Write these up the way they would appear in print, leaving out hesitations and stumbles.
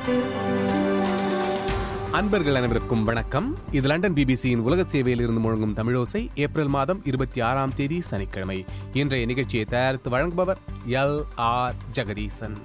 அன்பர்கள் அனைவருக்கும் வணக்கம். இது லண்டன் பிபிசியின் உலக சேவையில் இருந்து முழங்கும் தமிழோசை. ஏப்ரல் மாதம் 26ஆம் தேதி சனிக்கிழமை. இன்றைய நிகழ்ச்சியை தயாரித்து வழங்குபவர் L.R. ஜெகதீசன்.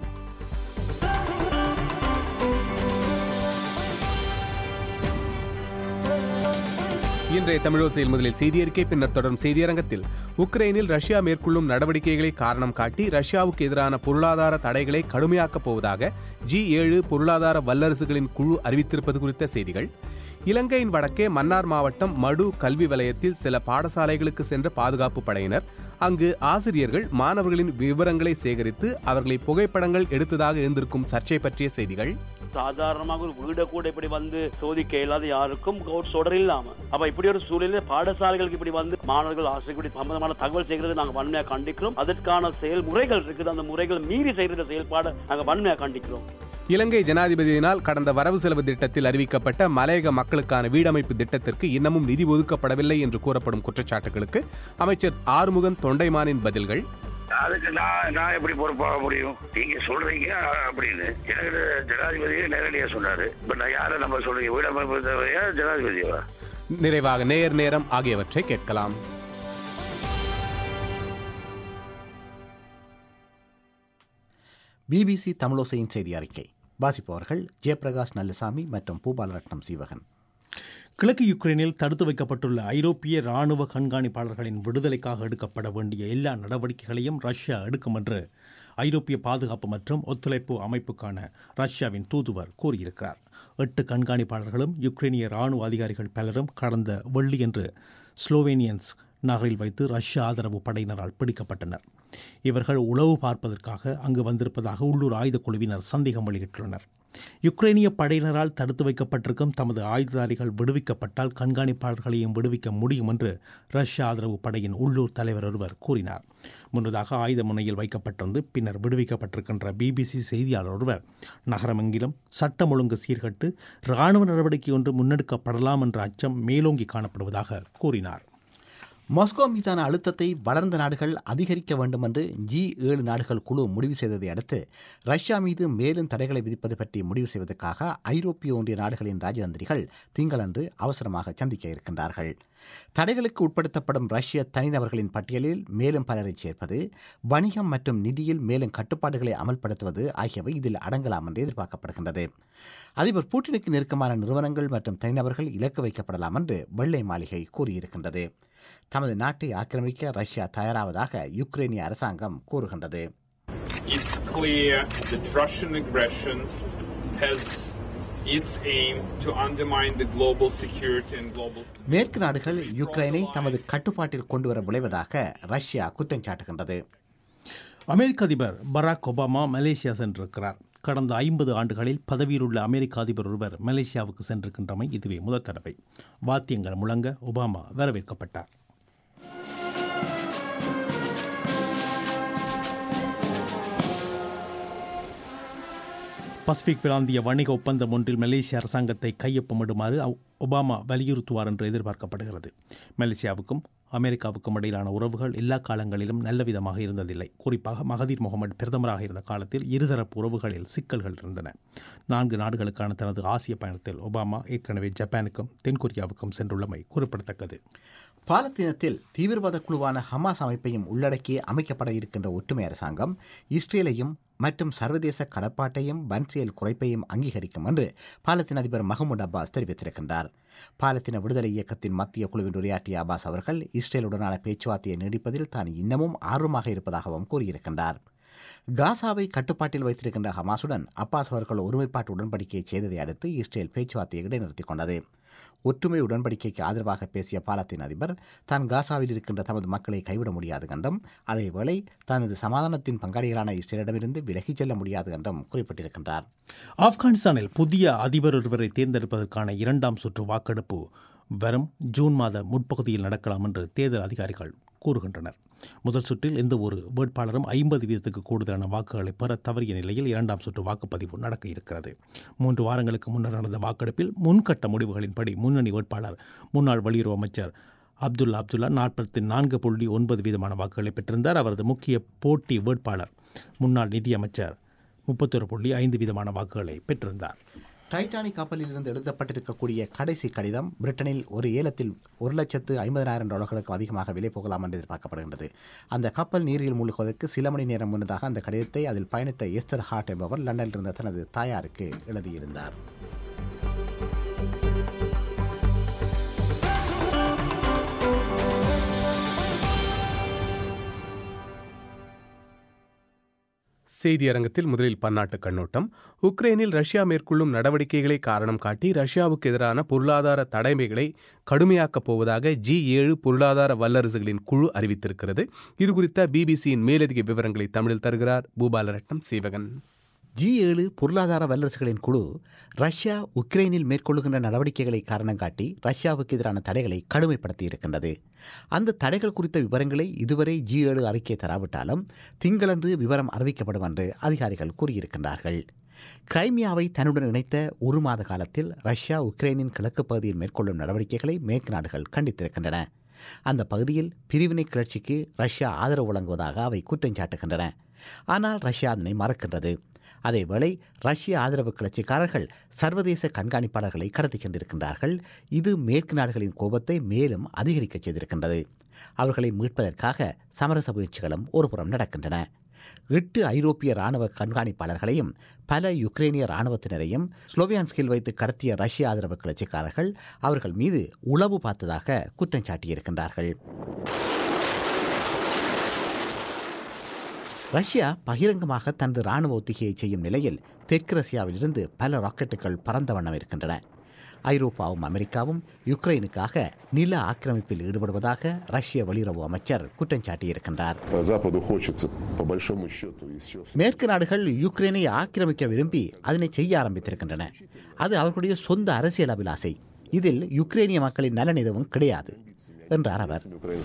இன்றைய தமிழோசையில் முதலில் செய்தியறிக்கை, பின்னர் தொடரும் செய்தியரங்கத்தில் உக்ரைனில் ரஷ்யா மேற்கொள்ளும் நடவடிக்கைகளை காரணம் காட்டி ரஷ்யாவுக்கு எதிரான பொருளாதார தடைகளை கடுமையாக்கப் போவதாக G7 பொருளாதார வல்லரசுகளின் குழு அறிவித்திருப்பது குறித்த செய்திகள். இலங்கையின் வடக்கே மன்னார் மாவட்டம் மடு கல்வி வலயத்தில் சில பாடசாலைகளுக்கு சென்ற பாதுகாப்பு படையினர் அங்கு ஆசிரியர்கள் மாணவர்களின் விவரங்களை சேகரித்து அவர்களை புகைப்படங்கள் எடுத்ததாக எழுந்திருக்கும் சர்ச்சை பற்றிய செய்திகள். சாதாரணமாக ஒரு வீட கூட இப்படி வந்து சோதிக்க இயலாத யாருக்கும் தொடர் இல்லாம அப்ப இப்படி ஒரு சூழலில் பாடசாலைகளுக்கு இப்படி வந்து மாணவர்கள் ஆசிரியர்கள் சம்பந்தமான தகவல் செய்கிறது நாங்கள் வன்மையாக கண்டிக்கிறோம். அதற்கான செயல்முறைகள் இருக்குது, அந்த முறைகள் மீறி செய்கிற செயல்பாடு நாங்கள் வன்மையாக கண்டிக்கிறோம். இலங்கை ஜனாதிபதியினால் கடந்த வரவு செலவு திட்டத்தில் அறிவிக்கப்பட்ட மலையக மக்களுக்கான வீடமைப்பு திட்டத்திற்கு இன்னமும் நிதி ஒதுக்கப்படவில்லை என்று கூறப்படும் குற்றச்சாட்டுகளுக்கு அமைச்சர் ஆறுமுகன் தொண்டைமானின் பதில்கள். அதுக்கு நான் எப்படி பொறுப்பாக முடியும்? நீங்க சொல்றீங்க அப்படின்னு எனக்கு ஜனாதிபதியே நேரடியா சொன்னாரு. இப்ப நான் யாரை நம்ம சொல்றீங்க? வீடமைப்பு தேவையா ஜனாதிபதியா? நிறைவாக நேர் நேரம் ஆகியவற்றை கேட்கலாம். பிபிசி தமிழோசையின் செய்தி அறிக்கை வாசிப்பவர்கள் ஜெயபிரகாஷ் நல்லசாமி மற்றும் பூபாலரட்னம் சீவகன். கிழக்கு யுக்ரைனில் தடுத்து வைக்கப்பட்டுள்ள ஐரோப்பிய இராணுவ கண்காணிப்பாளர்களின் விடுதலைக்காக எடுக்கப்பட வேண்டிய எல்லா நடவடிக்கைகளையும் ரஷ்யா எடுக்கும் என்று ஐரோப்பிய பாதுகாப்பு மற்றும் ஒத்துழைப்பு அமைப்புக்கான ரஷ்யாவின் தூதுவர் கூறியிருக்கிறார். 8 கண்காணிப்பாளர்களும் யுக்ரைனிய இராணுவ அதிகாரிகள் பலரும் கடந்த வெள்ளியன்று ஸ்லோவேனியன்ஸ் நகரில் வைத்து ரஷ்ய ஆதரவு படையினரால் பிடிக்கப்பட்டனர். இவர்கள் உளவு பார்ப்பதற்காக அங்கு வந்திருப்பதாக உள்ளூர் ஆயுதக் குழுவினர் சந்தேகம் வெளியிட்டுள்ளனர். யுக்ரைனிய படையினரால் தடுத்து வைக்கப்பட்டிருக்கும் தமது ஆயுததாரிகள் விடுவிக்கப்பட்டால் கண்காணிப்பாளர்களையும் விடுவிக்க முடியும் என்று ரஷ்ய ஆதரவு படையின் உள்ளூர் தலைவர் ஒருவர் கூறினார். முன்னதாக ஆயுத முனையில் வைக்கப்பட்டிருந்து பின்னர் விடுவிக்கப்பட்டிருக்கின்ற பிபிசி செய்தியாளர் ஒருவர் நகரமெங்கிலும் சட்டம் ஒழுங்கு சீர்கட்டு இராணுவ நடவடிக்கை ஒன்று முன்னெடுக்கப்படலாம் என்ற அச்சம் மேலோங்கி காணப்படுவதாக கூறினார். மாஸ்கோ மீதான அழுத்தத்தை வளர்ந்த நாடுகள் அதிகரிக்க வேண்டும் என்று G7 நாடுகள் குழு முடிவு செய்ததை அடுத்து ரஷ்யா மீது மேலும் தடைகளை விதிப்பது பற்றி முடிவு செய்வதற்காக ஐரோப்பிய ஒன்றிய நாடுகளின் ராஜதந்திரிகள் திங்களன்று அவசரமாக சந்திக்க இருக்கின்றார்கள். தடைகளுக்கு உட்படுத்தப்படும் ரஷ்ய தனிநபர்களின் பட்டியலில் மேலும் பலரை சேர்ப்பது, வணிகம் மற்றும் நிதியில் மேலும் கட்டுப்பாடுகளை அமல்படுத்துவது ஆகியவை இதில் அடங்கலாம் என்று எதிர்பார்க்கப்படுகின்றது. அதிபர் புட்டினுக்கு நெருக்கமான நிறுவனங்கள் மற்றும் தனிநபர்கள் இலக்கு வைக்கப்படலாம் என்று வெள்ளை மாளிகை கூறியிருக்கின்றது. தமது நாட்டை ஆக்கிரமிக்க ரஷ்யா தயாராவதாக யுக்ரைனிய அரசாங்கம் கூறுகின்றது. மேற்கு நாடுகள் யுக்ரைனை தமது கட்டுப்பாட்டில் கொண்டுவர விளைவதாக ரஷ்யா குற்றம் சாட்டுகின்றது. அமெரிக்க அதிபர் பராக் ஒபாமா மலேசியா சென்றிருக்கிறார். கடந்த 50 ஆண்டுகளில் பதவியில் உள்ள அமெரிக்க அதிபர் ஒருவர் மலேசியாவுக்கு சென்றிருக்கின்றமை இதுவே முதல் தடவை. வாத்தியங்கள் முழங்க ஒபாமா வரவேற்கப்பட்டார். பசிபிக் பிராந்திய வணிக ஒப்பந்தம் ஒன்றில் மலேசிய அரசாங்கத்தை கையொப்பமிடுமாறு ஒபாமா வலியுறுத்துவார் என்று எதிர்பார்க்கப்படுகிறது. மலேசியாவுக்கும் அமெரிக்காவுக்கும் இடையிலான உறவுகள் எல்லா காலங்களிலும் நல்ல விதமாக இருந்ததில்லை. குறிப்பாக மகதீர் முகமது பிரதமராக இருந்த காலத்தில் இருதரப்பு உறவுகளில் சிக்கல்கள் இருந்தன. 4 நாடுகளுக்கான தனது ஆசிய பயணத்தில் ஒபாமா ஏற்கனவே ஜப்பானுக்கும் தென்கொரியாவுக்கும் சென்றுள்ளமை குறிப்பிடத்தக்கது. பாலஸ்தீனத்தில் தீவிரவாத குழுவான ஹமாஸ் அமைப்பையும் உள்ளடக்கி அமைக்கப்பட இருக்கின்ற ஒற்றுமை அரசாங்கம் இஸ்ரேலையும் மற்றும் சர்வதேச கடப்பாட்டையும் வன்செயல் குறைப்பையும் அங்கீகரிக்கும் என்று பாலஸ்தீன அதிபர் மஹமூத் அப்பாஸ் தெரிவித்திருக்கின்றார். பாலஸ்தீன விடுதலை இயக்கத்தின் மத்திய குழுவின் உரையாற்றிய அப்பாஸ் அவர்கள் இஸ்ரேலுடனான பேச்சுவார்த்தையை நீடிப்பதில் தான் இன்னமும் ஆர்வமாக இருப்பதாகவும் கூறியிருக்கின்றார். காசாவை கட்டுப்பாட்டில் வைத்திருக்கின்ற ஹமாஸுடன் அப்பாஸ் அவர்கள் ஒருமைப்பாட்டு உடன்படிக்கையை செய்ததை அடுத்து இஸ்ரேல் பேச்சுவார்த்தையை இடைநிறுத்திக் கொண்டது. ஒற்றுமை உடன்படிக்கைக்கு ஆதரவாக பேசிய பாலஸ்தீன அதிபர் தான் காசாவில் இருக்கின்ற தமது மக்களை கைவிட முடியாது என்றும் அதேவேளை தனது சமாதானத்தின் பங்காளிகளான இஸ்ரேலிடமிருந்து விலகிச் செல்ல முடியாது என்றும் குறிப்பிட்டிருக்கின்றார். ஆப்கானிஸ்தானில் புதிய அதிபர் ஒருவரை தேர்ந்தெடுப்பதற்கான 2ஆம் சுற்று வாக்கெடுப்பு வரும் ஜூன் மாத முற்பகுதியில் நடக்கலாம் என்று தேர்தல் அதிகாரிகள் கூறுகின்றனர். முதல் சுற்றில் எந்த ஒரு வேட்பாளரும் 50% கூடுதலான வாக்குகளை பெற தவறிய நிலையில் 2ஆம் சுற்று வாக்குப்பதிவு நடக்க இருக்கிறது. 3 வாரங்களுக்கு முன்னர் நடந்த வாக்கெடுப்பில் முன்கட்ட முடிவுகளின்படி முன்னணி வேட்பாளர் முன்னாள் வெளியுறவு அமைச்சர் அப்துல்லா 44.9% வாக்குகளை பெற்றிருந்தார். அவரது முக்கிய போட்டி வேட்பாளர் முன்னாள் நிதியமைச்சர் 31.5% வாக்குகளை பெற்றிருந்தார். டைட்டானிக் கப்பலில் இருந்து எழுதப்பட்டிருக்கக்கூடிய கடைசி கடிதம் பிரிட்டனில் ஒரு ஏலத்தில் $150,000 அதிகமாக விலை போகலாம் என்று எதிர்பார்க்கப்படுகின்றது. அந்த கப்பல் நீரில் மூழ்குவதற்கு சில மணி நேரம் முன்னதாக அந்த கடிதத்தை அதில் பயணித்த எஸ்தர் ஹார்ட் என்பவர் லண்டனில் இருந்த தனது தாயாருக்கு எழுதியிருந்தார். செய்தி அரங்கத்தில் முதலில் பன்னாட்டு கண்ணோட்டம். உக்ரைனில் ரஷ்யா மேற்கொள்ளும் நடவடிக்கைகளை காரணம் காட்டி ரஷ்யாவுக்கு எதிரான பொருளாதார தடைமைகளை கடுமையாக்கப் போவதாக G7 பொருளாதார வல்லரசுகளின் குழு அறிவித்திருக்கிறது. இதுகுறித்த பிபிசியின் மேலதிக விவரங்களை தமிழில் தருகிறார் பூபாலரட்னம் சீவகன். G7 பொருளாதார வல்லரசுகளின் குழு ரஷ்யா உக்ரைனில் மேற்கொள்ளுகின்ற நடவடிக்கைகளை காரணம் காட்டி ரஷ்யாவுக்கு எதிரான தடைகளை கடுமைப்படுத்தி இருக்கின்றது. அந்த தடைகள் குறித்த விவரங்களை இதுவரை G7 அறிக்கை தராவிட்டாலும் திங்களன்று விவரம் அறிவிக்கப்படும் என்று அதிகாரிகள் கூறியிருக்கின்றார்கள். கிரைமியாவை தன்னுடன் இணைத்த ஒரு மாத காலத்தில் ரஷ்யா உக்ரைனின் கிழக்கு பகுதியில் மேற்கொள்ளும் நடவடிக்கைகளை மேற்கு நாடுகள் கண்டித்திருக்கின்றன. அந்த பகுதியில் பிரிவினை கிளர்ச்சிக்கு ரஷ்யா ஆதரவு வழங்குவதாக அவை குற்றம் சாட்டுகின்றன. ஆனால் ரஷ்யா அதனை மறக்கின்றது. அதேவேளை ரஷ்ய ஆதரவு கிளர்ச்சிக்காரர்கள் சர்வதேச கண்காணிப்பாளர்களை கடத்தி சென்றிருக்கின்றார்கள். இது மேற்கு நாடுகளின் கோபத்தை மேலும் அதிகரிக்க செய்திருக்கின்றது. அவர்களை மீட்பதற்காக சமரச முயற்சிகளும் ஒருபுறம் நடக்கின்றன. 8 ஐரோப்பிய இராணுவ கண்காணிப்பாளர்களையும் பல யுக்ரைனிய இராணுவத்தினரையும் ஸ்லோவியான்ஸ்கில் வைத்து கடத்திய ரஷ்ய ஆதரவு கிளர்ச்சிக்காரர்கள் அவர்கள் மீது உளவு பார்த்ததாக குற்றம் சாட்டியிருக்கின்றார்கள். ரஷ்யா பகிரங்கமாக தனது இராணுவ ஒத்திகையை செய்யும் நிலையில் தெற்கு ரஷ்யாவிலிருந்து பல ராக்கெட்டுகள் பறந்த வண்ணம் இருக்கின்றன. ஐரோப்பாவும் அமெரிக்காவும் யுக்ரைனுக்காக நில ஆக்கிரமிப்பில் ஈடுபடுவதாக ரஷ்ய வெளியுறவு அமைச்சர் குற்றம் சாட்டியிருக்கின்றார். மேற்கு நாடுகள் யுக்ரைனை ஆக்கிரமிக்க விரும்பி அதனை செய்ய ஆரம்பித்திருக்கின்றன. அது அவர்களுடைய சொந்த அரசியல் அபிலாசை. இதில் யுக்ரைனிய மக்களின் நலன் எதுவும் கிடையாது என்றார் அவர்.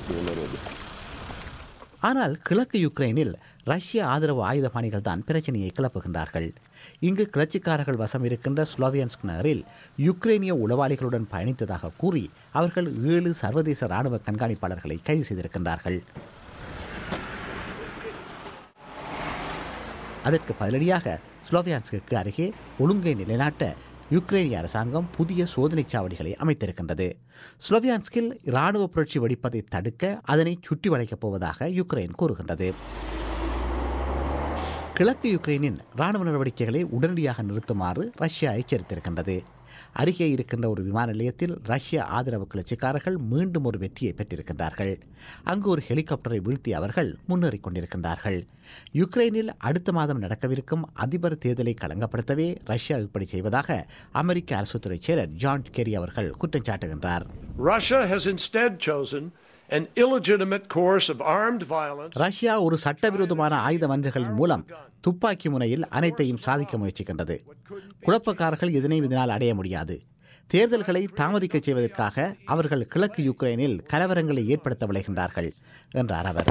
ஆனால் கிழக்கு யுக்ரைனில் ரஷ்ய ஆதரவு ஆயுதபாணிகள் தான் பிரச்சனையை கிளப்புகின்றார்கள். இங்கு கிளர்ச்சிக்காரர்கள் வசம் இருக்கின்ற ஸ்லோவியான்ஸ்க் நகரில் யுக்ரைனிய உளவாளிகளுடன் பயணித்ததாக கூறி அவர்கள் 7 சர்வதேச இராணுவ கண்காணிப்பாளர்களை கைது செய்திருக்கின்றார்கள். அதற்கு பதிலடியாக ஸ்லோவியான்ஸ்க்கு அருகே ஒழுங்கை நிலைநாட்ட யுக்ரைனிய அரசாங்கம் புதிய சோதனை சாவடிகளை அமைத்திருக்கின்றது. ஸ்லோவியான்ஸ்கில் இராணுவ புரட்சி வெடிப்பதை தடுக்க அதனை சுற்றி வளைக்கப் போவதாக யுக்ரைன் கூறுகின்றது. கிழக்கு யுக்ரைனின் இராணுவ நடவடிக்கைகளை உடனடியாக நிறுத்துமாறு ரஷ்யா எச்சரித்திருக்கின்றது. அருகே இருக்கின்ற ஒரு விமான நிலையத்தில் ரஷ்ய ஆதரவு கிளர்ச்சிக்காரர்கள் மீண்டும் ஒரு வெற்றியை பெற்றிருக்கின்றார்கள். அங்கு ஒரு ஹெலிகாப்டரை வீழ்த்திய அவர்கள் முன்னேறிக் கொண்டிருக்கின்றார்கள். யுக்ரைனில் அடுத்த மாதம் நடக்கவிருக்கும் அதிபர் தேர்தலை களங்கப்படுத்தவே ரஷ்யா இப்படி செய்வதாக அமெரிக்க அரசுத்துறை செயலர் ஜான் கெரி அவர்கள் குற்றம் சாட்டுகின்றார். ரஷ்யா ஒரு சட்டவிரோதமான ஆயுத மன்றங்களின் மூலம் துப்பாக்கி முனையில் அனைத்தையும் சாதிக்க முயற்சிக்கின்றது. குழப்பக்காரர்கள் இதனால் அடைய முடியாது. தேர்தல்களை தாமதிக்க செய்வதற்காக அவர்கள் கிழக்கு யுக்ரைனில் கலவரங்களை ஏற்படுத்த விளைகின்றார்கள் என்றார் அவர்.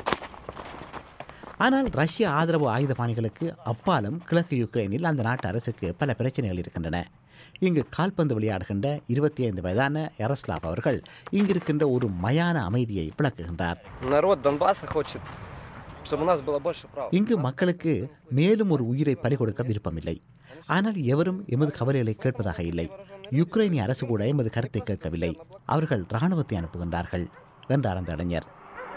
ஆனால் ரஷ்ய ஆதரவு ஆயுதபாணிகளுக்கு அப்பாலும் கிழக்கு யுக்ரைனில் அந்த நாட்டு அரசுக்கு பல பிரச்சனைகள் இருக்கின்றன. இங்கு கால்பந்து விளையாடுகின்ற 25 வயதான யாரோஸ்லாவ் அவர்கள் இங்கிருக்கின்ற ஒரு மயான அமைதியை விளக்குகின்றார். இங்கு மக்களுக்கு மேலும் ஒரு உயிரை பறிகொடுக்க விருப்பமில்லை. ஆனால் எவரும் எமது கவலைகளை கேட்பதாக இல்லை. யுக்ரைனிய அரசு கூட எமது கருத்தை கேட்கவில்லை. அவர்கள் இராணுவத்தை அனுப்புகின்றார்கள் என்றார் அந்த இளைஞர்.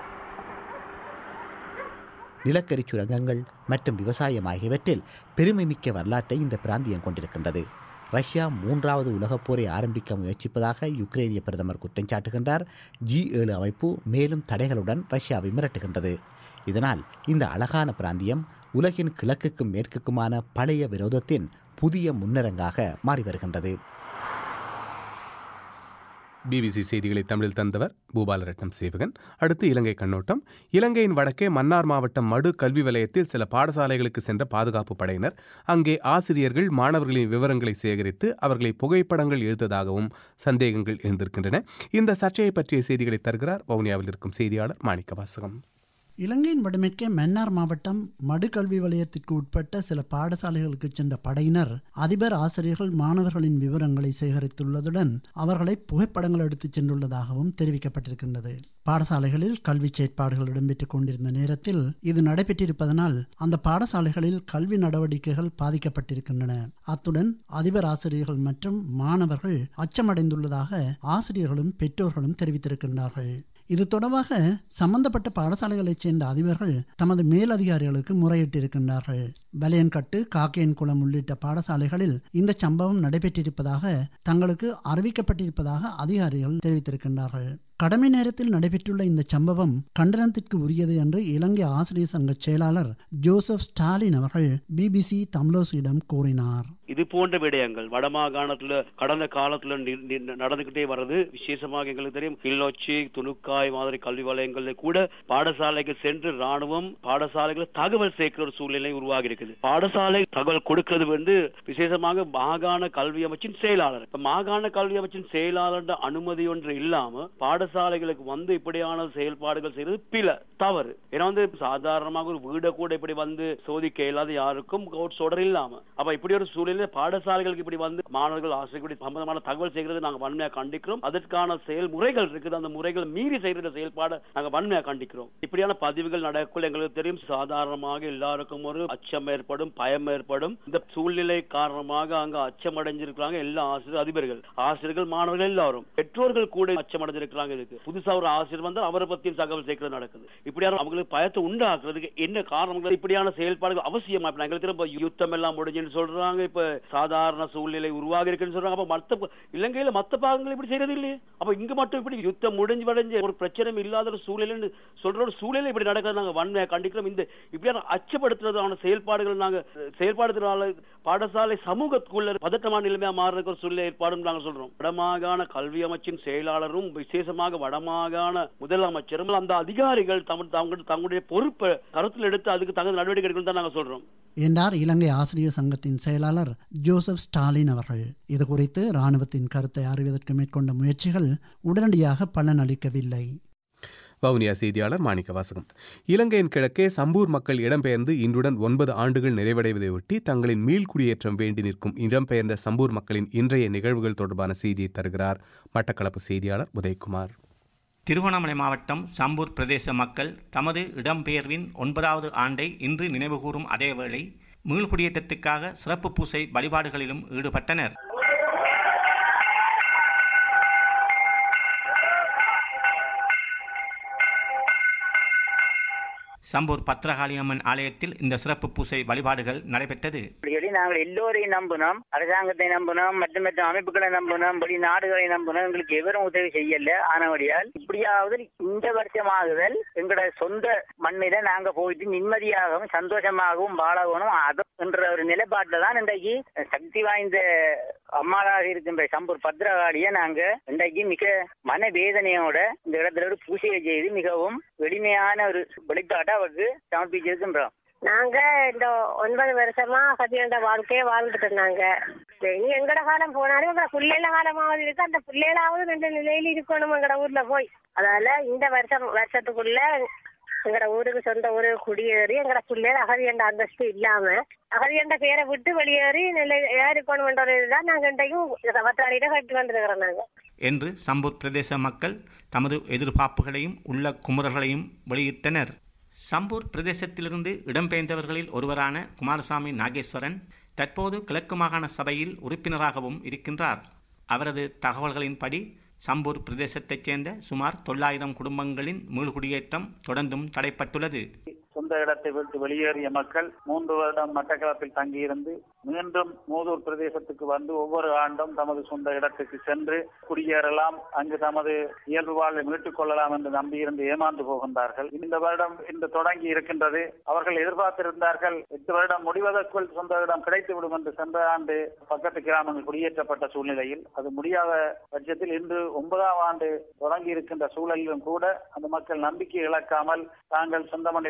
நிலக்கரி சுரங்கங்கள் மற்றும் விவசாயம் ஆகியவற்றில் பெருமை மிக்க வரலாற்றை இந்த பிராந்தியம் கொண்டிருக்கின்றது. ரஷ்யா 3வது உலகப் போரை ஆரம்பிக்க முயற்சிப்பதாக யுக்ரைனிய பிரதமர் குற்றம் சாட்டுகின்றார். G7 அமைப்பு மேலும் தடைகளுடன் ரஷ்யாவை மிரட்டுகின்றது. இதனால் இந்த அழகான பிராந்தியம் உலகின் கிழக்குக்கும் மேற்குக்குமான பழைய விரோதத்தின் புதிய முன்னரங்காக மாறி வருகின்றது. பிபிசி செய்திகளை தமிழில் தந்தவர் பூபாலரட்னம் சேவகன். அடுத்து இலங்கை கண்ணோட்டம். இலங்கையின் வடக்கே மன்னார் மாவட்டம் மடு கல்வி வலயத்தில் சில பாடசாலைகளுக்கு சென்ற பாதுகாப்பு படையினர் அங்கே ஆசிரியர்கள் மாணவர்களின் விவரங்களை சேகரித்து அவர்களை புகைப்படங்கள் எடுத்ததாகவும் சந்தேகங்கள் எழுந்திருக்கின்றன. இந்த சர்ச்சையை பற்றிய செய்திகளை தருகிறார் வவுனியாவில் இருக்கும் செய்தியாளர் மாணிக்க வாசகம். இலங்கையின் வடமேற்கே மன்னார் மாவட்டம் மடுகல்வி வலயத்திற்கு உட்பட்ட சில பாடசாலைகளுக்கு சென்ற படையினர் அதிபர், ஆசிரியர்கள், மாணவர்களின் விவரங்களை சேகரித்துள்ளதுடன் அவர்களை புகைப்படங்கள் எடுத்துச் சென்றுள்ளதாகவும் தெரிவிக்கப்பட்டிருக்கின்றது. பாடசாலைகளில் கல்வி செயற்பாடுகள் இடம்பெற்றுக் கொண்டிருந்த நேரத்தில் இது நடைபெற்றிருப்பதனால் அந்த பாடசாலைகளில் கல்வி நடவடிக்கைகள் பாதிக்கப்பட்டிருக்கின்றன. அத்துடன் அதிபர், ஆசிரியர்கள் மற்றும் மாணவர்கள் அச்சமடைந்துள்ளதாக ஆசிரியர்களும் பெற்றோர்களும் தெரிவித்திருக்கின்றார்கள். இது தொடர்பாக சம்பந்தப்பட்ட பாடசாலைகளைச் சேர்ந்த அதிபர்கள் தமது மேலதிகாரிகளுக்கு முறையிட்டிருக்கின்றார்கள். வலையன்கட்டு, காக்கையன்குளம் உள்ளிட்ட பாடசாலைகளில் இந்த சம்பவம் நடைபெற்றிருப்பதாக தங்களுக்கு அறிவிக்கப்பட்டிருப்பதாக அதிகாரிகள் தெரிவித்திருக்கின்றார்கள். கடமை நேரத்தில் நடைபெற்றுள்ள இந்த சம்பவம் கண்டனத்திற்கு உரியது என்று இலங்கை ஆசிரியர் சங்க செயலாளர் ஜோசப் ஸ்டாலின் அவர்கள் BBC தமிழோசியிடம் கூறினார். இது போன்ற விடயங்கள் வடமாகாணத்துல கடந்த காலத்துல நடந்துகிட்டே வருது. விசேஷமாக எங்களுக்கு தெரியும், கிள்ளொச்சி, துணுக்காய் மாதிரி கல்வி வலயங்கள்ல கூட பாடசாலைக்கு சென்று ராணுவம் பாடசாலைகளை தகவல் சேர்க்கிற ஒரு சூழ்நிலை உருவாகி இருக்குது. பாடசாலை தகவல் கொடுக்கிறது விசேஷமாக மாகாண கல்வி அமைச்சின் செயலாளர். மாகாண கல்வி அமைச்சின் செயலாளர் அனுமதி ஒன்று இல்லாம பாடசாலைகளுக்கு இப்படியான செயல்பாடுகள் செய்யறது பிழை, தவறு. ஏன்னா சாதாரணமாக ஒரு வீட கூட இப்படி சோதிக்க இயலாத யாருக்கும் கோர்ட்ஸ் ஆர்டர் இல்லாம, அப்ப இப்படி ஒரு சூழ்நிலை பாடசாலைகளுக்கு இப்படி மாணவர்கள் ஆசிரியர்கள் சம்பந்தமான தகவல் செய்கிறது நாங்க வன்மையா கண்டிக்கிறோம். அதற்கான செயல்முறைகள் இருக்குது, அந்த முறைகள் மீறி செய்கிற செயல்பாடு நாங்க வன்மையா கண்டிக்கிறோம். இப்படியான பதிவுகள் நடக்குள்ள எங்களுக்கு தெரியும், சாதாரணமாக எல்லாருக்கும் ஒரு அச்சம் ஏற்படும், பயம் ஏற்படும். இந்த சூழ்நிலை காரணமாக அங்க அச்சம் அடைஞ்சிருக்கிறாங்க எல்லா ஆசிரியர்கள், மாணவர்கள் எல்லாரும், பெற்றோர்கள் கூட அச்சம் அடைஞ்சிருக்கிறாங்க. இதுக்கு புதுசா ஒரு ஆசிரியர் வந்தால் அவரை பத்தியும் தகவல் சேர்க்கிறது நடக்குது. இப்படியான அவங்களுக்கு பயத்தை உண்டாக்குறதுக்கு என்ன காரணங்கள்? இப்படியான செயல்பாடுகள் அவசியமா? எங்களுக்கு யுத்தம் எல்லாம் முடிஞ்சுன்னு சொல்றாங்க, இப்ப சாதாரண சூழ்நிலை உருவாகி இருக்குன்னு சொல்றாங்க. அப்ப மத்த இலங்கையில மத்த பாகங்கள் இப்படி செய்யறது இல்லையே. அப்ப இங்க மட்டும் இப்படி யுத்தம் முடிஞ்சு ஒரு பிரச்சனை இல்லாத ஒரு சூழ்நிலை சொல்ற ஒரு சூழ்நிலை இப்படி நடக்கிறது நாங்க வன்மையா கண்டிக்கிறோம். இந்த இப்படியான அச்சப்படுத்துறதான செயல்பாடுகள் நாங்க செயல்பாடுறதுனால பாடசாலை சமூகத்துக்குள்ள பதட்டமான நிலைமையா மாறுறதுக்கு ஒரு சூழ்நிலை ஏற்பாடும் நாங்க சொல்றோம். வடமாகாண கல்வி அமைச்சின் செயலாளரும் விசேஷமாக வடமாகாண முதலமைச்சரும் அந்த அதிகாரிகள் தங்களுடைய பொறுப்பை கருத்தில் எடுத்து அதுக்கு தகுந்த நடவடிக்கை எடுக்கணும் தான் நாங்க சொல்றோம் என்றார் இலங்கை ஆசிரியர் சங்கத்தின் செயலாளர் ஜோசப் ஸ்டாலின் அவர்கள். இது குறித்து இராணுவத்தின் கருத்தை அறிவதற்கு மேற்கொண்ட முயற்சிகள் உடனடியாக பலனளிக்கவில்லை. வவுனியா செய்தியாளர் மாணிக்க வாசகம். இலங்கையின் கிழக்கே சம்பூர் மக்கள் இடம்பெயர்ந்து இன்றுடன் 9 ஆண்டுகள் நிறைவடைவதையொட்டி தங்களின் மீள்குடியேற்றம் வேண்டி நிற்கும் இடம்பெயர்ந்த சம்பூர் மக்களின் இன்றைய நிகழ்வுகள் தொடர்பான செய்தியை தருகிறார் மட்டக்களப்பு செய்தியாளர் உதயகுமார். திருவண்ணாமலை மாவட்டம் சம்பூர் பிரதேச மக்கள் தமது இடம்பெயர்வின் 9வது ஆண்டை இன்று நினைவுகூரும் அதேவேளை மீள்குடியேற்றத்துக்காக சிறப்பு பூசை வழிபாடுகளிலும் ஈடுபட்டனர். சம்பூர் பத்திரகாளியம்மன் ஆலயத்தில் இந்த சிறப்பு பூசை வழிபாடுகள் நடைபெற்றது. நாங்கள் எல்லோரையும் நம்பினோம், அரசாங்கத்தை நம்பினோம், மற்ற அமைப்புகளை நம்பினோம், வெளிநாடுகளை நம்பினோம். எங்களுக்கு எவரும் உதவி செய்யல. ஆனபடியால் இப்படியாவது இந்த வருஷமாகுதல் எங்களோட சொந்த மண்ணில நாங்க போயிட்டு நிம்மதியாகவும் சந்தோஷமாகவும் வாழணும் என்ற ஒரு நிலைப்பாட்டில் தான் இன்றைக்கு சக்தி வாய்ந்த அம்மாவாக இருக்கின்ற சம்பூர் பத்திரகாளியை நாங்க இன்றைக்கு மிக மனவேதனையோட இந்த இடத்துல ஒரு பூஜையை செய்து மிகவும் எளிமையான ஒரு வெளிப்பாட்டை அவருக்கு சமர்ப்பிச்சிருக்கின்றோம். நாங்க இந்த 9 வருஷமா கத்தியாண்ட வாழ்க்கையை வாழ்ந்துட்டு இருந்தாங்க. இனி எங்கட காலம் போனாலும் எங்கட பிள்ளைல காலமாவது இருக்கு, அந்த பிள்ளைகளாவது நல்ல நிலையில இருக்கணும் எங்கட ஊர்ல போய். அதனால இந்த வருஷத்துக்குள்ள எங்கட ஊருக்கு சொந்த ஊருக்கு குடியேறி எங்கட பிள்ளைகள் அகதியண்ட அந்தஸ்து இல்லாம அகதியண்ட பேரை விட்டு வெளியேறி நிலையா இருக்கணும்ன்றதுதான் நாங்க இன்றைக்கும் பத்திராளியிட கட்டி வந்துருக்கிறோம் நாங்க என்று சம்பூர் பிரதேச மக்கள் தமது எதிர்பார்ப்புகளையும் உள்ள குமுறல்களையும் வெளியிட்டனர். சம்பூர் பிரதேசத்திலிருந்து இடம்பெயர்ந்தவர்களில் ஒருவரான குமாரசாமி நாகேஸ்வரன் தற்போது கிழக்கு மாகாண சபையில் உறுப்பினராகவும் இருக்கின்றார். அவரது தகவல்களின்படி சம்பூர் பிரதேசத்தைச் சேர்ந்த சுமார் 900 குடும்பங்களின் மீள்குடியேற்றம் தொடர்ந்தும் தடைப்பட்டுள்ளது. சொந்த இடத்தை விட்டு வெளியேறிய மக்கள் 3 வருடம் மட்டக்களப்பில் தங்கியிருந்து மீண்டும் மூதூர் பிரதேசத்துக்கு வந்து ஒவ்வொரு ஆண்டும் தமது சொந்த இடத்துக்கு சென்று குடியேறலாம், அங்கு தமது இயல்பு வாழ்வை மீட்டுக் கொள்ளலாம் என்று நம்பியிருந்து ஏமாந்து போகின்றார்கள். இந்த வருடம் இன்று தொடங்கி இருக்கின்றது. அவர்கள் எதிர்பார்த்திருந்தார்கள் 8 வருடம் முடிவதற்குள் சொந்த இடம் கிடைத்துவிடும் என்று சென்ற ஆண்டு பக்கத்து கிராமங்கள் குடியேற்றப்பட்ட சூழ்நிலையில் அது முடியாத பட்சத்தில் இன்று 9ஆம் ஆண்டு தொடங்கி இருக்கின்ற சூழலிலும் கூட அந்த மக்கள் நம்பிக்கை இழக்காமல் தாங்கள் சொந்த மண்ணில் குடியேற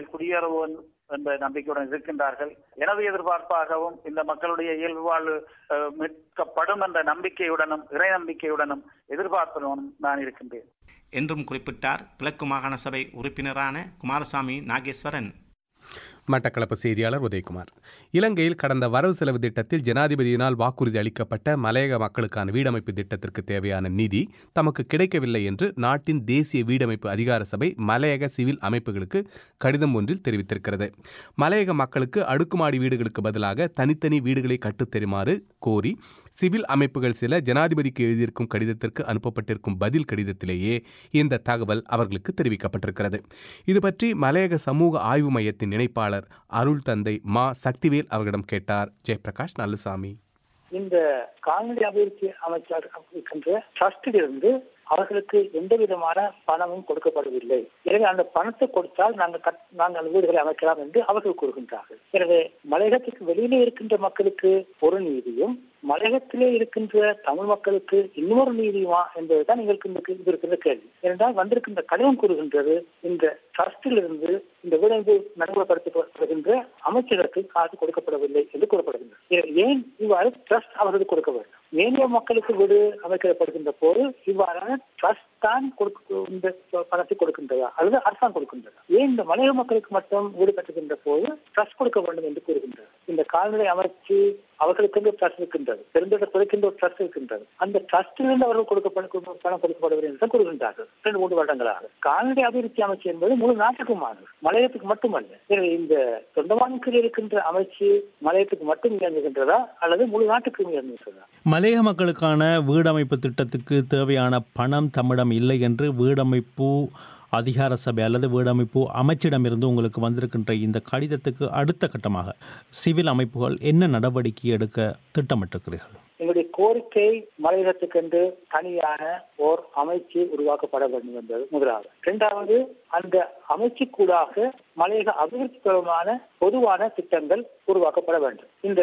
உதவும் என்ற நம்பிக்கையுடன் இருக்கின்றார்கள். எனது எதிர்பார்ப்பாகவும் இந்த மக்களுடைய இயல்பு வாழ்வு மீட்கப்படும் என்ற நம்பிக்கையுடனும் இறை நம்பிக்கையுடனும் எதிர்பார்ப்புடனும் நான் இருக்கின்றேன் என்றும் குறிப்பிட்டார் கிழக்கு மாகாண சபை உறுப்பினரான குமாரசாமி நாகேஸ்வரன். மட்டக்களப்பு செய்தியாளர் உதயகுமார். இலங்கையில் கடந்த வரவு செலவு திட்டத்தில் ஜனாதிபதியினால் வாக்குறுதி அளிக்கப்பட்ட மலையக மக்களுக்கான வீடமைப்பு திட்டத்திற்கு தேவையான நிதி தமக்கு கிடைக்கவில்லை என்று நாட்டின் தேசிய வீடமைப்பு அதிகார சபை மலையக சிவில் அமைப்புகளுக்கு கடிதம் ஒன்றில் தெரிவித்திருக்கிறது. மலையக மக்களுக்கு அடுக்குமாடி வீடுகளுக்கு பதிலாக தனித்தனி வீடுகளை கட்டுத்தருமாறு கோரி சிவில் அமைப்புகள் சில ஜனாதிபதிக்கு எழுதியிருக்கும் கடிதத்திற்கு அனுப்பப்பட்டிருக்கும் பதில் கடிதத்திலேயே இந்த தகவல் அவர்களுக்கு தெரிவிக்கப்பட்டிருக்கிறது. இதுபற்றி மலையக சமூக ஆய்வு மையத்தின் இணைப்பாளர் அருள் தந்தை மா சக்திவேல் அவர்களிடம் கேட்டார் ஜெயபிரகாஷ் நல்லுசாமி. இந்த கால்நடை அபிவிருத்தி அமைச்சர் இருக்கின்ற ட்ரஸ்டிலிருந்து அவர்களுக்கு எந்த விதமான பணமும் கொடுக்கப்படவில்லை. எனவே அந்த பணத்தை கொடுத்தால் நாங்கள் வீடுகளை அமைக்கலாம் என்று அவர்கள் கூறுகின்றார்கள். எனவே மலையகத்துக்கு வெளியிலே இருக்கின்ற மக்களுக்கு ஒரு நீதியும் மலையகத்திலே இருக்கின்ற தமிழ் மக்களுக்கு இன்னொரு நீதியுமா என்பதுதான் எங்களுக்கு இருக்கின்ற கேள்வி. ஏனென்றால் வந்திருக்கின்ற கடிதம் கூறுகின்றது இந்த ட்ரஸ்டிலிருந்து இந்த வீடமைப்பு நடைமுறைப்படுத்தப்படுகின்ற அமைச்சருக்கு காசு கொடுக்கப்படவில்லை என்று கூறப்படுகின்றது. ஏன் இவ்வாறு ட்ரஸ்ட் அவர்களுக்கு கொடுக்க வேண்டும்? ஏனைய மக்களுக்கு வீடு அமைக்கப்படுகின்ற போது இவ்வாறான ட்ரஸ்ட் தான் இந்த பணத்தை கொடுக்கின்றதா அல்லது அரசாங்கம் கொடுக்கின்றதா? ஏன் இந்த மலையக மக்களுக்கு மட்டும் வீடு கட்டுகின்ற போது ட்ரஸ்ட் கொடுக்க வேண்டும் என்று கூறுகின்றது? இந்த கால்நடை அமைச்சு அவர்களுக்கு ட்ரஸ்ட் இருக்கின்றது, பெருந்தொடர்கின்ற ஒரு ட்ரஸ்ட் இருக்கின்றது. அந்த ட்ரஸ்டிலிருந்து அவர்கள் பணம் கொடுக்கப்படவில்லை என்று கூறுகின்றார்கள் 2-3 வருடங்களாக. கால்நடை அபிவிருத்தி அமைச்சு என்பது முழு நாட்டுக்குமானது, மலையகத்துக்கு மட்டுமல்ல. எனவே இந்த சொந்தமானுக்கு இருக்கின்ற அமைச்சு மலையகத்துக்கு மட்டும் இயங்குகின்றதா அல்லது முழு நாட்டுக்கும் இயங்குகின்றதா? மலையக மக்களுக்கான வீடமைப்பு திட்டத்துக்கு தேவையான பணம் தம்மிடம் இல்லை என்று வீடமைப்பு அதிகார சபை அல்லது வீடமைப்பு அமைச்சிடமிருந்து உங்களுக்கு வந்திருக்கின்ற இந்த கடிதத்துக்கு அடுத்த கட்டமாக சிவில் அமைப்புகள் என்ன நடவடிக்கை எடுக்க திட்டமிட்டிருக்கிறீர்கள்? எங்களுடைய கோரிக்கை மலையகத்துக்கென்று தனியான ஓர் அமைச்சு உருவாக்கப்பட வேண்டும் என்பது முதலாவது. இரண்டாவது, அந்த அமைச்சுக்கூடாக மலையக அபிவிருத்தி தொடர்பான பொதுவான திட்டங்கள் உருவாக்கப்பட வேண்டும். இந்த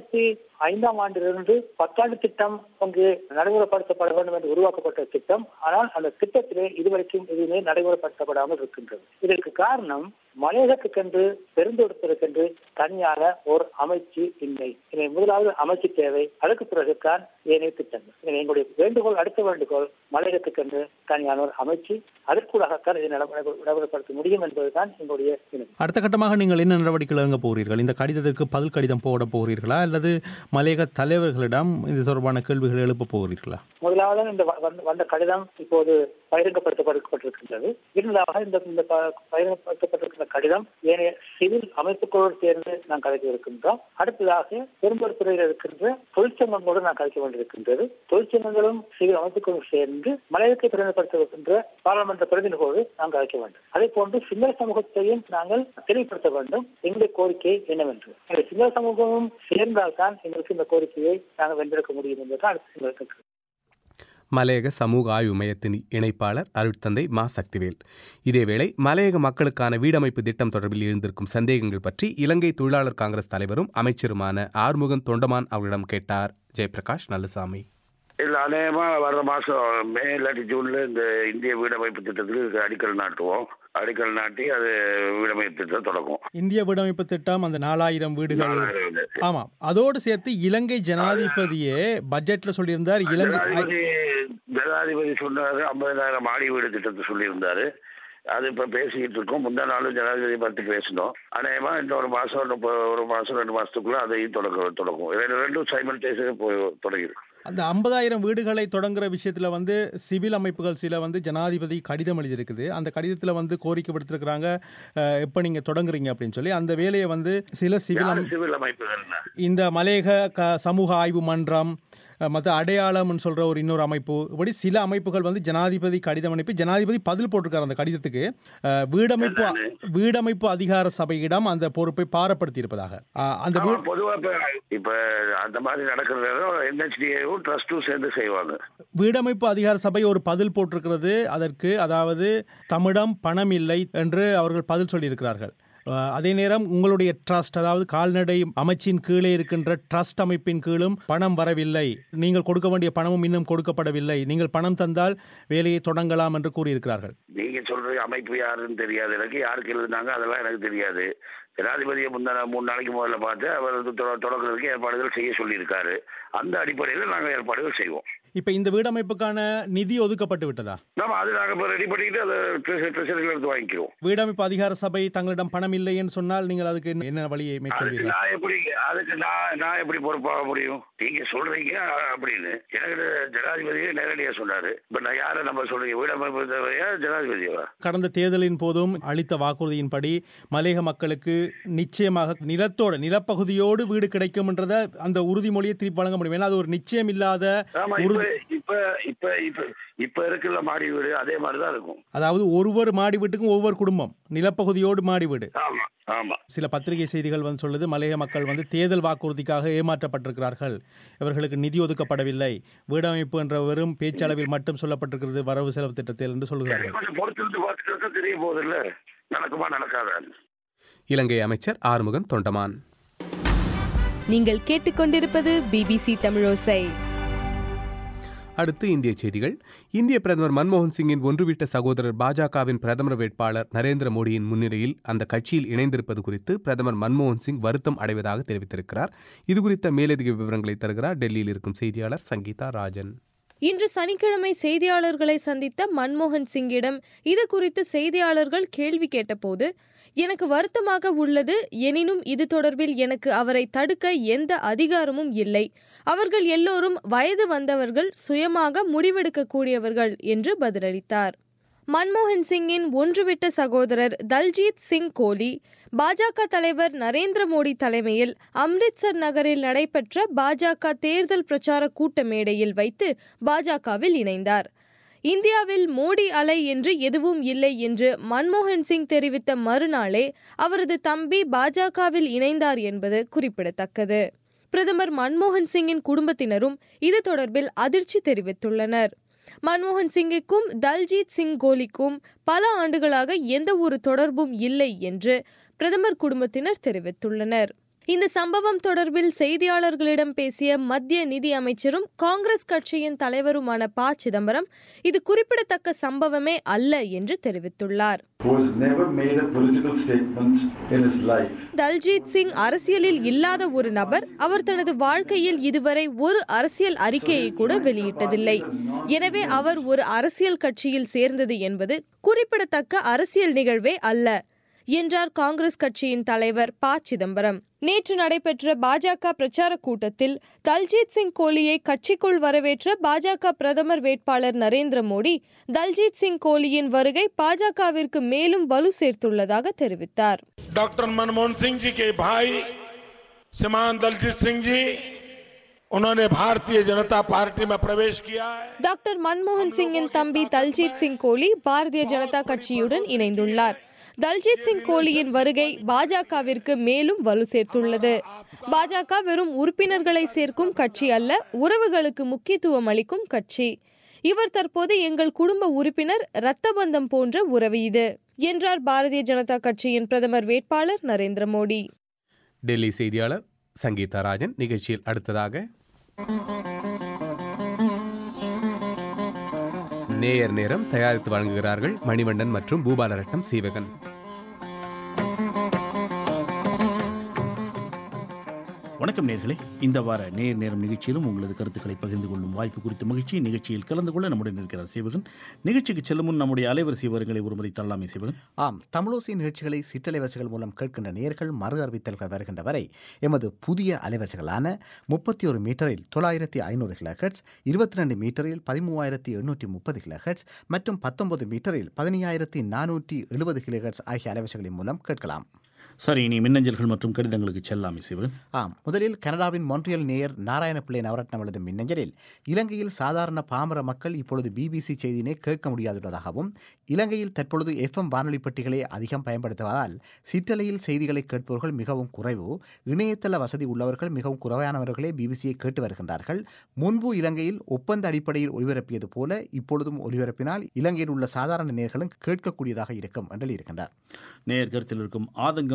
2005ஆம் ஆண்டிலிருந்து 10 திட்டம் அங்கு நடைமுறைப்படுத்தப்பட வேண்டும் என்று உருவாக்கப்பட்ட திட்டம். ஆனால் அந்த திட்டத்திலே இதுவரைக்கும் எதுவுமே நடைமுறைப்படுத்தப்படாமல் இருக்கின்றது. இதற்கு காரணம் மலையகத்துக்கென்று பெருந்தோட்டத்திற்கென்று தனியான ஒரு அமைச்சு இல்லை. எனவே முதலாவது அமைச்சு தேவை, அதுக்கு பிறகுதான் ஏனைய திட்டங்கள். எனவே எங்களுடைய வேண்டுகோள், அடுத்த வேண்டுகோள் மலையகத்துக்கென்று தனியான ஒரு அமைச்சு, அதற்கூடாகத்தான் இதை நடைமுறைப்படுத்த முடியும் என்பதுதான் எங்களுடைய வினவி. அடுத்த கட்டமாக நீங்கள் என்ன நடவடிக்கை எடுக்க போகிறீர்கள்? இந்த கடிதத்திற்கு பதில் கடிதம் போட போகிறீர்களா அல்லது மலையக தலைவர்களிடம் இது தொடர்பான கேள்விகள் எழுப்ப போகிறீர்களா? முதலாவது இந்த வந்த கடிதம் இப்போது பகிரங்கப்படுத்தப்பட்டிருக்கின்றது. இரண்டாவது இந்த பகிரங்கப்படுத்தப்பட்டிருக்கின்ற கடிதம் ஏனைய சிவில் அமைப்புகளோடு சேர்ந்து நாம் கலைக்க இருக்கின்றோம். அடுத்ததாக பெரும்பொருத்துறையில் இருக்கின்ற தொழிற்சங்கங்களோடு நாம் கலைக்க வேண்டியிருக்கின்றது. தொழிற்சங்கங்களும் சிவில் அமைப்புகளும் சேர்ந்து மலையகத்தை பிரதிநிதிப்படுத்த பாராளுமன்ற பிரதிநிதிகளோடு நாம் கலைக்க வேண்டும். அதே போன்று சிங்கள சமூகத்தையும் நாங்கள் தெளிவுபடுத்த வேண்டும். எங்களுடைய கோரிக்கை என்னவென்று சிங்கள சமூகமும் சேர்ந்தால்தான் எங்களுக்கு இந்த கோரிக்கையை நாங்கள் வென்றெடுக்க முடியும் என்பதுதான் எங்களுக்கு. மலையக சமூக ஆய்வு மையத்தின் இணைப்பாளர் அருட்தந்தை மா சக்திவேல். இதேவேளை மலையக மக்களுக்கான வீடமைப்பு திட்டம் தொடர்பில் எழுந்திருக்கும் சந்தேகங்கள் பற்றி இலங்கை தொழிலாளர் காங்கிரஸ் தலைவரும் அமைச்சருமான ஆறுமுகன் தொண்டமான் அவர்களிடம் கேட்டார் ஜெயபிரகாஷ் நல்லுசாமி. இல்லை, அநேகமாக வர்ற மாதம் மே இல்லாட்டி ஜூனில் இந்த இந்திய வீடமைப்பு திட்டத்துக்கு அடிக்கல் நாட்டுவோம். அடிக்கல் நாட்டி அது வீடமைப்பு திட்டம் தொடங்கும். இந்திய வீடமைப்பு திட்டம் அந்த 4000 வீடுகள். ஆமாம், அதோடு சேர்த்து இலங்கை ஜனாதிபதியே பட்ஜெட்ல சொல்லியிருந்தார். ஜனாதிபதி சொன்னாரு 50,000 மாடி வீடு திட்டத்தை சொல்லியிருந்தாரு. அது இப்ப பேசிக்கிட்டு இருக்கோம். முந்தா நாளும் ஜனாதிபதி பற்றி பேசணும். அநேகமா இந்த ஒரு மாசம் 2 மாசத்துக்குள்ள அதையும் தொடங்கும். ரெண்டும் சைமல்டேனியஸா தொடங்கிடும். அந்த 50,000 வீடுகளை தொடங்குற விஷயத்துல சிவில் அமைப்புகள் சில ஜனாதிபதி கடிதம் எழுதியிருக்குது. அந்த கடிதத்துல கோரிக்கை விடுத்திருக்கிறாங்க, எப்ப நீங்க தொடங்குறீங்க அப்படின்னு சொல்லி. அந்த வேலையை சில சிவில் அமைப்புகள், இந்த மலையக சமூக ஆய்வு மன்றம், மற்ற அடையாளம்னு சொல்ற ஒரு இன்னொரு அமைப்பு, இப்படி சில அமைப்புகள் ஜனாதிபதி கடிதம் அனுப்பி ஜனாதிபதி பதில் போட்டிருக்காரு அந்த கடிதத்துக்கு. வீடமைப்பு அதிகார சபையிடம் அந்த பொறுப்பை பாரப்படுத்தி இருப்பதாக. அந்த இப்ப அந்த மாதிரி நடக்கிறது ட்ரஸ்டும் சேர்ந்து செய்வாங்க. வீடமைப்பு அதிகார சபை ஒரு பதில் போட்டிருக்கிறது அதற்கு, அதாவது தம்மிடம் பணம் இல்லை என்று அவர்கள் பதில் சொல்லியிருக்கிறார்கள். அதே நேரம் உங்களுடைய ட்ரஸ்ட், அதாவது கால்நடை அமைச்சின் கீழே இருக்கின்ற ட்ரஸ்ட் அமைப்பின் கீழும் பணம் வரவில்லை, நீங்கள் கொடுக்க வேண்டிய பணமும் இன்னும் கொடுக்கப்படவில்லை, நீங்கள் பணம் தந்தால் வேலையை தொடங்கலாம் என்று கூறியிருக்கிறார்கள். நீங்க சொல்ற சொல்ற அமைப்பு யாருன்னு தெரியாது எனக்கு, யாருக்கு எழுதினாங்க அதெல்லாம் எனக்கு தெரியாது. ஜனாதிபதியை 3 நாளைக்கு முதல்ல பார்த்து அவர் தொடக்கிறதுக்கு ஏற்பாடுகள் செய்ய சொல்லியிருக்காரு. அந்த அடிப்படையில் நாங்கள் ஏற்பாடுகள் செய்வோம். இப்ப இந்த வீடமைப்புக்கான நிதி ஒதுக்கப்பட்டு விட்டதா? அது நாங்கள் இப்போ ரெடி பண்ணிட்டு அதை ட்ரெஷரியில் எடுத்து வாங்கிக்கிறோம். வீடமைப்பு அதிகார சபை தங்களிடம் பணம் இல்லைன்னு சொன்னால் நீங்கள் அதுக்கு என்ன வழியை மேற்கொள்வீர்கள்? நான் எப்படி பொறுப்பாக முடியும்? நீங்க சொல்றீங்க அப்படின்னு எனக்கு ஜனாதிபதியே நேரடியா சொன்னாரு. இப்ப நான் யாரை நம்ம சொல்றீங்க? வீடமைப்பு தேவையா ஜனாதிபதியா? கடந்த தேர்தலின் போதும் அளித்த வாக்குறுதியின்படி மலையக மக்களுக்கு நிச்சயமாக நிலப்பகுதியோடு வீடு கிடைக்கும் என்றத அந்த உறுதிமொழியை திருப்பி வழங்க முடியும். ஏன்னா அது ஒரு நிச்சயம் இல்லாத இப்ப இருக்குல்ல மாடி வீடு அதே மாதிரிதான் இருக்கும். அதாவது ஒவ்வொரு மாடி வீட்டுக்கும் ஒவ்வொரு குடும்பம் நிலப்பகுதியோடு மாடி வீடு. ஆமா. சில பத்திரிகை செய்திகள் சொல்லுது மலையக மக்கள் தேர்தல் வாக்குறுதிக்காக ஏமாற்றப்பட்டிருக்கிறார்கள், இவர்களுக்கு நிதி ஒதுக்கப்படவில்லை, வீடமைப்பு என்ற வெறும் பேச்சளவில் மட்டும் சொல்லப்பட்டிருக்கிறது வரவு செலவு திட்டத்தில் என்று சொல்கிறார்கள். தெரிய போதில்ல, நடக்குமா நடக்காதா? இலங்கை அமைச்சர் ஆறுமுகன் தொண்டமான். நீங்கள் கேட்டுக்கொண்டிருப்பது BBC தமிழோசை. அடுத்து இந்திய செய்திகள். இந்திய பிரதமர் மன்மோகன் சிங்கின் ஒன்றுவிட்ட சகோதரர் பாஜகவின் பிரதமர் வேட்பாளர் நரேந்திர மோடியின் முன்னிலையில் அந்த கட்சியில் இணைந்திருப்பது குறித்து பிரதமர் மன்மோகன் சிங் வருத்தம் அடைவதாக தெரிவித்திருக்கிறார். இதுகுறித்த மேலதிக விவரங்களை தருகிறார் டெல்லியில் இருக்கும் செய்தியாளர் சங்கீதா ராஜன். இன்று சனிக்கிழமை செய்தியாளர்களை சந்தித்த மன்மோகன் சிங்கிடம் இது குறித்து செய்தியாளர்கள் கேள்வி கேட்டபோது, எனக்கு வருத்தமாக உள்ளது, எனினும் இது தொடர்பில் எனக்கு அவரை தடுக்க எந்த அதிகாரமும் இல்லை. அவர்கள் எல்லோரும் வயது வந்தவர்கள், சுயமாக முடிவெடுக்கக்கூடியவர்கள் என்று பதிலளித்தார். மன்மோகன் சிங்கின் ஒன்றுவிட்ட சகோதரர் தல்ஜீத் சிங் கோலி பாஜக தலைவர் நரேந்திர மோடி தலைமையில் அம்ரித்சர் நகரில் நடைபெற்ற பாஜக தேர்தல் பிரச்சார கூட்ட மேடையில் வைத்து பாஜகவில் இணைந்தார். இந்தியாவில் மோடி அலை என்று எதுவும் இல்லை என்று மன்மோகன் சிங் தெரிவித்த மறுநாளே அவரது தம்பி பாஜகவில் இணைந்தார் என்பது குறிப்பிடத்தக்கது. பிரதமர் மன்மோகன் சிங்கின் குடும்பத்தினரும் இது தொடர்பில் அதிர்ச்சி தெரிவித்துள்ளனர். மன்மோகன் சிங்கிற்கும் தல்ஜீத் சிங் கோலிக்கும் பல ஆண்டுகளாக எந்த ஒரு தொடர்பும் இல்லை என்று பிரதமர் குடும்பத்தினர் தெரிவித்துள்ளனர். இந்த சம்பவம் தொடர்பில் செய்தியாளர்களிடம் பேசிய மத்திய நிதி அமைச்சரும் காங்கிரஸ் கட்சியின் தலைவருமான ப. சிதம்பரம் இது குறிப்பிடத்தக்க சம்பவமே அல்ல என்று தெரிவித்துள்ளார். தல்ஜீத் சிங் அரசியலில் இல்லாத ஒரு நபர். அவர் தனது வாழ்க்கையில் இதுவரை ஒரு அரசியல் அறிக்கையை கூட வெளியிட்டதில்லை. எனவே அவர் ஒரு அரசியல் கட்சியில் சேர்ந்தது என்பது குறிப்பிடத்தக்க அரசியல் நிகழ்வே அல்ல என்றார் காங்கிரஸ் கட்சியின் தலைவர் ப. சிதம்பரம். நேற்று நடைபெற்ற பாஜக பிரச்சார கூட்டத்தில் தல்ஜீத் சிங் கோலியை கட்சிக்குள் வரவேற்ற பாஜக பிரதமர் வேட்பாளர் நரேந்திர மோடி தல்ஜீத் சிங் கோலியின் வருகை பாஜகவிற்கு மேலும் வலு சேர்த்துள்ளதாக தெரிவித்தார். டாக்டர் மன்மோகன் சிங் ஜி के भाई श्रीमान दलजीत सिंह जी उन्होंने भारतीय जनता पार्टी में प्रवेश किया है. டாக்டர் மன்மோகன் சிங்கின் தம்பி தல்ஜீத் சிங் கோலி பாரதிய ஜனதா கட்சியுடன் இணைந்துள்ளார். தல்ஜீத் சிங் கோலியின் வருகை பாஜகவிற்கு மேலும் வலு சேர்த்துள்ளது. பாஜக வெறும் உறுப்பினர்களை சேர்க்கும் கட்சி அல்ல, உறவுகளுக்கு முக்கியத்துவம் அளிக்கும் கட்சி. இவர் தற்போது எங்கள் குடும்ப உறுப்பினர், இரத்த பந்தம் போன்ற உறவு இது என்றார் பாரதிய ஜனதா கட்சியின் பிரதமர் வேட்பாளர் நரேந்திர மோடி. டெல்லி செய்தியாளர் சங்கீதா ராஜன். நிகழ்ச்சியில் அடுத்ததாக நேயர் நேரம் தயாரித்து வழங்குகிறார்கள் மணிவண்ணன் மற்றும் பூபாலரட்னம் சீவகன். வணக்கம் நேயர்களே, இந்த வார நேர் நேரம் நிகழ்ச்சியிலும் உங்களது கருத்துக்களை பகிர்ந்து கொள்ளும் வாய்ப்பு குறித்த மகிழ்ச்சி. நிகழ்ச்சியில் கலந்து கொள்ள நம்முடன் இருக்கிறார் சீவகன். நிகழ்ச்சிக்கு செல்லும் முன் நம்முடைய அலைவரிசை விவரங்களை ஒருமுறை தரலாமே சீவகன்? ஆம், தமிழோசை நிகழ்ச்சிகளை சிற்றலைவரிசைகள் மூலம் கேட்கின்ற நேயர்கள் மறு அறிவித்தல்கள் வருகின்ற வரை எமது புதிய அலைவரிசைகளான 31 மீட்டரில் 9500 கிலோஹெர்ட்ஸ், 22 மீட்டரில் 13830 கிலோஹெர்ட்ஸ் மற்றும் 19 மீட்டரில் 15470 கிலோஹெர்ட்ஸ் ஆகிய அலைவரிசைகளின் மூலம் கேட்கலாம். சரி, இனி மின்னஞ்சல்கள் மற்றும் கடிதங்களுக்கு செல்லாமே சிவன். ஆம், முதலில் கனடாவின் மொன்றியல் நேயர் நாராயணப்பிள்ளை நவரத்னம் எழுதும் மின்னஞ்சலில் இலங்கையில் சாதாரண பாமர மக்கள் இப்பொழுது BBC செய்தியினை கேட்க முடியாதுள்ளதாகவும், இலங்கையில் தற்பொழுது FM வானொலி பெட்டிகளை அதிகம் பயன்படுத்துவதால் சிற்றலையில் செய்திகளை கேட்பவர்கள் மிகவும் குறைவு, இணையதள வசதி உள்ளவர்கள் மிகவும் குறைவானவர்களே BBCயை கேட்டு வருகின்றார்கள். முன்பு இலங்கையில் ஒப்பந்த அடிப்படையில் ஒலிபரப்பியது போல இப்பொழுதும் ஒலிபரப்பினால் இலங்கையில் உள்ள சாதாரண நேயர்களும் கேட்கக்கூடியதாக இருக்கும் என்று இருக்கின்றார். நேயர் கருத்தில் இருக்கும் ஆதங்கம்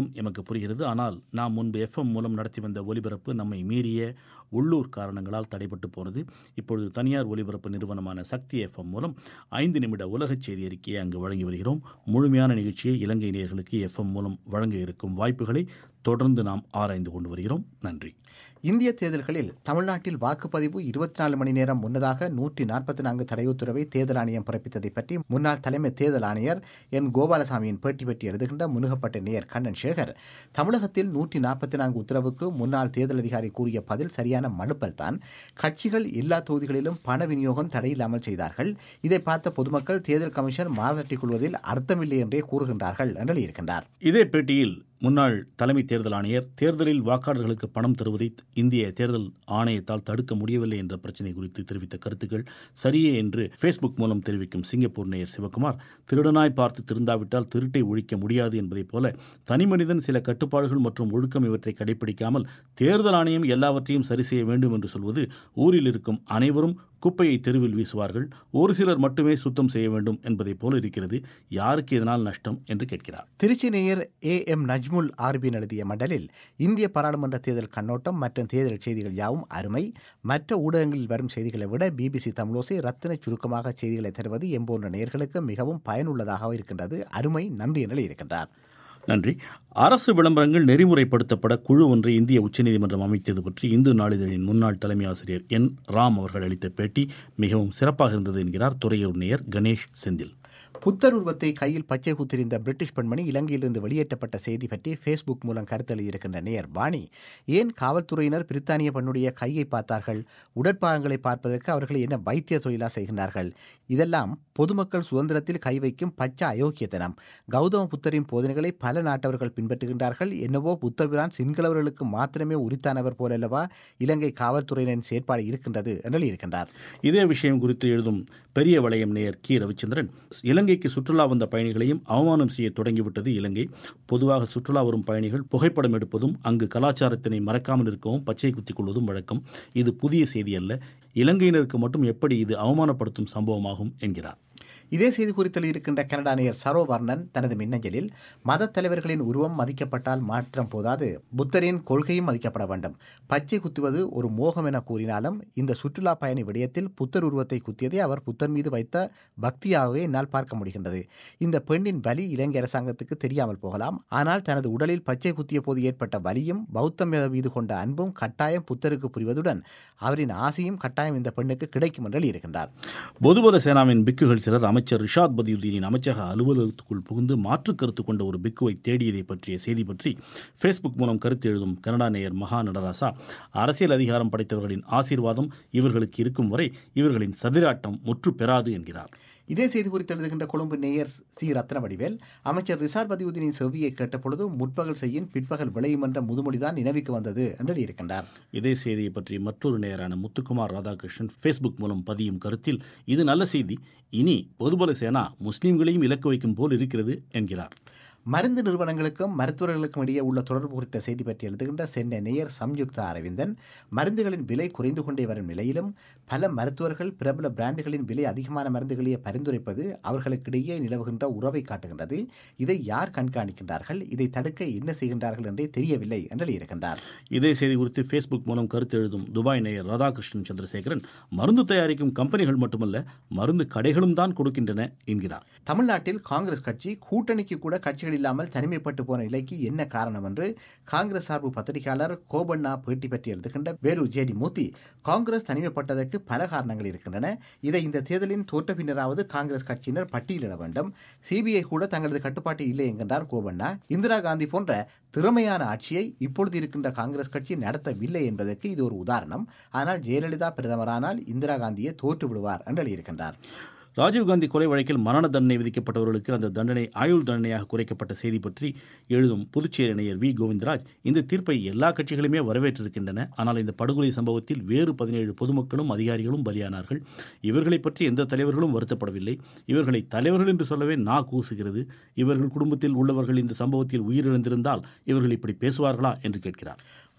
எமக்கு புரிகிறது. ஆனால் நாம் முன்பு எஃப்எம் மூலம் நடத்தி வந்த ஒலிபரப்பு நம்மை மீறிய உள்ளூர் காரணங்களால் தடைபட்டு போனது. இப்பொழுது தனியார் ஒலிபரப்பு நிறுவனமான சக்தி எஃப்எம் மூலம் 5 நிமிட உலகச் செய்தி அறிக்கையை அங்கு வழங்கி வருகிறோம். முழுமையான நிகழ்ச்சியை இலங்கை நேயர்களுக்கு எஃப்எம் மூலம் வழங்க இருக்கும் வாய்ப்புகளை தொடர்ந்து நாம் ஆராய்ந்து கொண்டு வருகிறோம். நன்றி. இந்திய தேர்தல்களில் தமிழ்நாட்டில் வாக்குப்பதிவு 24 மணி நேரம் முன்னதாக 144 தடை உத்தரவை தேர்தல் ஆணையம் பிறப்பித்ததை பற்றி முன்னாள் தலைமை தேர்தல் ஆணையர் என் கோபாலசாமியின் பேட்டி பற்றி எழுதுகின்ற முனுகப்பட்ட நேயர் கண்ணன் சேகர், தமிழகத்தில் 144 உத்தரவுக்கு முன்னாள் தேர்தல் அதிகாரி கூறிய பதில் சரியான மழுப்பல் தான். கட்சிகள் எல்லா தொகுதிகளிலும் பண விநியோகம் தடையில்லாமல் செய்தார்கள். இதை பார்த்த பொதுமக்கள் தேர்தல் கமிஷன் மாதட்டிக் கொள்வதில் அர்த்தமில்லை என்றே கூறுகின்றார்கள் என்று எழுதியிருக்கின்றார். இதே பேட்டியில் முன்னாள் தலைமை தேர்தல் ஆணையர் தேர்தலில் வாக்காளர்களுக்கு பணம் தருவதை இந்திய தேர்தல் ஆணையத்தால் தடுக்க முடியவில்லை என்ற பிரச்சினை குறித்து தெரிவித்த கருத்துக்கள் சரியே என்று ஃபேஸ்புக் மூலம் தெரிவிக்கும் சிங்கப்பூர் நேயர் சிவகுமார், திருடனாய் பார்த்து திருந்தாவிட்டால் திருட்டை ஒழிக்க முடியாது என்பதைப் போல தனிமனிதன் சில கட்டுப்பாடுகள் மற்றும் ஒழுக்கம் இவற்றை கடைபிடிக்காமல் தேர்தல் ஆணையம் எல்லாவற்றையும் சரி செய்ய வேண்டும் என்று சொல்வது, ஊரில் இருக்கும் அனைவரும் குப்பையை தெருவில் வீசுவார்கள், ஒரு சிலர் மட்டுமே சுத்தம் செய்ய வேண்டும் என்பதைப் போல இருக்கிறது. யாருக்கு இதனால் நஷ்டம் என்று கேட்கிறார். திருச்சி நேயர் AM நஜ்முல் ஆர்பின் எழுதிய மடலில் இந்திய பாராளுமன்ற தேர்தல் கண்ணோட்டம் மற்றும் தேர்தல் செய்திகள் யாவும் அருமை. மற்ற ஊடகங்களில் வரும் செய்திகளை விட BBC தமிழோசை ரத்தின சுருக்கமாக செய்திகளை தருவது எம்போன்ற நேயர்களுக்கு மிகவும் பயனுள்ளதாக இருக்கின்றது. அருமை, நன்றி என இருக்கின்றார். நன்றி. அரசு விளம்பரங்கள் நெறிமுறைப்படுத்தப்பட குழு ஒன்றை இந்திய உச்சநீதிமன்றம் அமைத்தது பற்றி இந்து நாளிதழின் முன்னாள் தலைமை ஆசிரியர் N. ராம் அவர்கள் அளித்த பேட்டி மிகவும் சிறப்பாக இருந்தது என்கிறார் துறையூர் நேயர் கணேஷ் செந்தில். புத்தர் உருவத்தை கையில் பச்சை குத்திருந்த பிரிட்டிஷ் பெண்மணி இலங்கையிலிருந்து வெளியேற்றப்பட்ட செய்தி பற்றி ஃபேஸ்புக் மூலம் கருத்து எழுதியிருக்கின்ற நேயர் வாணி, ஏன் காவல்துறையினர் பிரித்தானிய பெண்ணுடைய கையை பார்த்தார்கள்? உடற்பாகங்களை பார்ப்பதற்கு அவர்களை என்ன வைத்திய தொழிலா செய்கின்றார்கள்? இதெல்லாம் பொதுமக்கள் சுதந்திரத்தில் கை வைக்கும் பச்சை அயோக்கியத்தனம். கௌதம புத்தரின் போதனைகளை பல நாட்டவர்கள் பின்பற்றுகின்றார்கள். என்னவோ புத்தபிரான் சிங்களவர்களுக்கு மாத்திரமே உரித்தானவர் போலல்லவா இலங்கை காவல்துறையினரின் செயற்பாடு இருக்கின்றது என்று இருக்கின்றார். இதே விஷயம் குறித்து எழுதும் பெரிய வளையம் நேயர் கி ரவிச்சந்திரன், இலங்கைக்கு சுற்றுலா வந்த பயணிகளையும் அவமானம் செய்ய தொடங்கிவிட்டது இலங்கை. பொதுவாக சுற்றுலா வரும் பயணிகள் புகைப்படம் எடுப்பதும் அங்கு கலாச்சாரத்தினை மறக்காமல் இருக்கவும் பச்சை குத்திக் கொள்வதும் வழக்கம். இது புதிய செய்தி அல்ல. இலங்கையினருக்கு மட்டும் எப்படி இது அவமானப்படுத்தும் சம்பவமாகும் என்கிறார். இதே செய்தி குறித்து இருக்கின்ற கனடா நேயர் சரோவர்ணன் தனது மின்னஞ்சலில், மத தலைவர்களின் உருவம் மதிக்கப்பட்டால் மாற்றம் போதாது, புத்தரின் கொள்கையும் மதிக்கப்பட வேண்டும். பச்சை குத்துவது ஒரு மோகம் என கூறினாலும் இந்த சுற்றுலா பயணி விடயத்தில் புத்தர் உருவத்தை குத்தியதை அவர் புத்தர் மீது வைத்த பக்தியாகவே என்னால் பார்க்க முடிகின்றது. இந்த பெண்ணின் வலி இலங்கை அரசாங்கத்துக்கு தெரியாமல் போகலாம். ஆனால் தனது உடலில் பச்சை குத்திய போது ஏற்பட்ட வலியும் பௌத்தம் மீது கொண்ட அன்பும் கட்டாயம் புத்தருக்கு புரிவதுடன் அவரின் ஆசையும் கட்டாயம் இந்த பெண்ணுக்கு கிடைக்கும் என்று இருக்கின்றார். பொதுபல சேனாவின் பிக்குகள் சிலர் அமைச்சர் ரிஷாத் பதியுதீனின் அமைச்சக அலுவலகத்துக்குள் புகுந்து மாற்று கருத்து கொண்ட ஒரு பிக்குவை தேடியதை பற்றிய செய்தி பற்றி ஃபேஸ்புக் மூலம் கருத்து எழுதும் கனடா நேயர் மகா நடராசா, அரசியல் அதிகாரம் படைத்தவர்களின் ஆசீர்வாதம் இவர்களுக்கு இருக்கும் வரை இவர்களின் சதிராட்டம் முற்று பெறாது என்கிறார். இதே செய்தி குறித்து எழுதுகின்ற கொழும்பு நேயர் சி ரத்னவடிவேல், அமைச்சர் ரிஷாத் பதியுதீனின் செவ்வியை கேட்டபொழுது முற்பகல் செய்யின் பிற்பகல் விளையும் என்ற முதுமொழிதான் நினைவுக்கு வந்தது என்று இருக்கின்றார். இதே செய்தியை பற்றி மற்றொரு நேயரான முத்துக்குமார் ராதாகிருஷ்ணன் ஃபேஸ்புக் மூலம் பதியும் கருத்தில், இது நல்ல செய்தி, இனி பொதுபல சேனா முஸ்லீம்களையும் இலக்கு வைக்கும் போல் இருக்கிறது என்கிறார். மருந்து நிறுவனங்களுக்கும் மருத்துவர்களுக்கும் இடையே உள்ள தொடர்பு குறித்த செய்தி பற்றி எழுதுகின்ற சென்னை நேயர் சம்யுக்தா அரவிந்தன், மருந்துகளின் விலை குறைந்து கொண்டே வரும் நிலையிலும் பல மருத்துவர்கள் பிரபல பிராண்டுகளின் விலை அதிகமான மருந்துகளையே பரிந்துரைப்பது அவர்களுக்கிடையே நிலவுகின்ற உறவை காட்டுகின்றது. இதை யார் கண்காணிக்கின்றார்கள்? இதை தடுக்க என்ன செய்கின்றார்கள் என்றே தெரியவில்லை என்று இருக்கின்றார். இதே செய்தி குறித்து ஃபேஸ்புக் மூலம் கருத்து எழுதும் துபாய் நேயர் ராதாகிருஷ்ணன் சந்திரசேகரன், மருந்து தயாரிக்கும் கம்பெனிகள் மட்டுமல்ல மருந்து கடைகளும் தான் கொடுக்கின்றன என்கிறார். தமிழ்நாட்டில் காங்கிரஸ் கட்சி கூட்டணிக்கு கூட கட்சிகள் இல்லாமல் தனிமைப்பட்டு போன நிலைக்கு என்ன காரணம் என்று காங்கிரஸ் சார்பு பத்திரிகையாளர் கோபண்ணா பேட்டி பற்றி எழுதுகின்ற வேலூர் ஜேடி மூர்த்தி, காங்கிரஸ் தனிமைப்பட்டதற்கு பல காரணங்கள் இருக்கின்றன. இதை இந்த தேர்தலின் தோற்ற பின்னராவது காங்கிரஸ் கட்சியினர் பட்டியலிட வேண்டும். சிபிஐ கூட தங்களது கட்டுப்பாட்டு இல்லை என்கின்றார் கோபண்ணா. இந்திரா காந்தி போன்ற திறமையான ஆட்சியை இப்பொழுது இருக்கின்ற காங்கிரஸ் கட்சி நடத்தவில்லை என்பதற்கு இது ஒரு உதாரணம். ஆனால் ஜெயலலிதா பிரதமரானால் இந்திரா காந்தியை தோற்று விடுவார் என்று இருக்கின்றார். ராஜீவ்காந்தி கொலை வழக்கில் மரண தண்டனை விதிக்கப்பட்டவர்களுக்கு அந்த தண்டனை ஆயுள் தண்டனையாக குறைக்கப்பட்ட செய்தி பற்றி எழுதும் புதுச்சேரி நேயர் வி கோவிந்தராஜ், இந்த தீர்ப்பை எல்லா கட்சிகளுமே வரவேற்றிருக்கின்றன. ஆனால் இந்த படுகொலை சம்பவத்தில் வேறு 17 பொதுமக்களும் அதிகாரிகளும் பலியானார்கள். இவர்களை பற்றி எந்த தலைவர்களும் வருத்தப்படவில்லை. இவர்களை தலைவர்கள் என்று சொல்லவே கூசுகிறது. இவர்கள் குடும்பத்தில் உள்ளவர்கள் இந்த சம்பவத்தில் உயிரிழந்திருந்தால் இவர்கள் இப்படி பேசுவார்களா என்று கேட்கிறார்.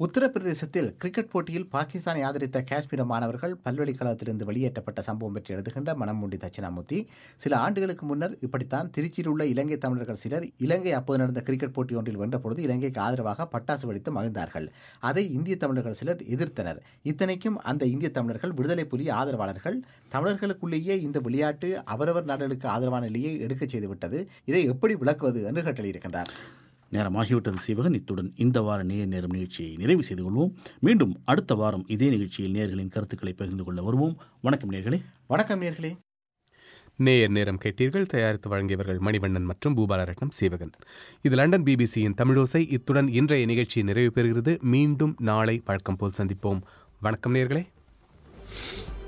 உத்தரப்பிரதேசத்தில் கிரிக்கெட் போட்டியில் பாகிஸ்தானை ஆதரித்த காஷ்மீர மாணவர்கள் பல்கலைக்கழகத்திலிருந்து வெளியேற்றப்பட்ட சம்பவம் பற்றி எழுதுகின்ற மனமுண்டி தட்சிணாமூர்த்தி, சில ஆண்டுகளுக்கு முன்னர் இப்படித்தான் திருச்சியில் உள்ள இலங்கை தமிழர்கள் சிலர் இலங்கை அப்போது நடந்த கிரிக்கெட் போட்டி ஒன்றில் வென்றபொழுது இலங்கைக்கு ஆதரவாக பட்டாசு வெடித்து மகிழ்ந்தார்கள். அதை இந்திய தமிழர்கள் சிலர் எதிர்த்தனர். இத்தனைக்கும் அந்த இந்திய தமிழர்கள் விடுதலை புலி ஆதரவாளர்கள். தமிழர்களுக்குள்ளேயே இந்த விளையாட்டு அவரவர் நாடுகளுக்கு ஆதரவான நிலையை எடுக்கச் செய்துவிட்டது. இதை எப்படி விளக்குவது என்று கேட்டெழுதியிருக்கின்றார். நேரமாகிவிட்டது சீவகன். இத்துடன் இந்த வார நேரம் நிகழ்ச்சியை நிறைவு செய்து கொள்வோம். மீண்டும் அடுத்த வாரம் இதே நிகழ்ச்சியில் நேயர்களின் கருத்துக்களை பகிர்ந்து கொள்ள வருவோம். வணக்கம் நேயர்களே. வணக்கம் நேயர்களே. நேரம் கேட்டீர்கள். தயாரித்து வழங்கியவர்கள் மணிவண்ணன் மற்றும் பூபாலரட்னம் சீவகன். இது லண்டன் BBC-யின் தமிழோசை. இத்துடன் இன்றைய நிகழ்ச்சி நிறைவு பெறுகிறது. மீண்டும் நாளை வழக்கம் போல் சந்திப்போம். வணக்கம் நேயர்களே.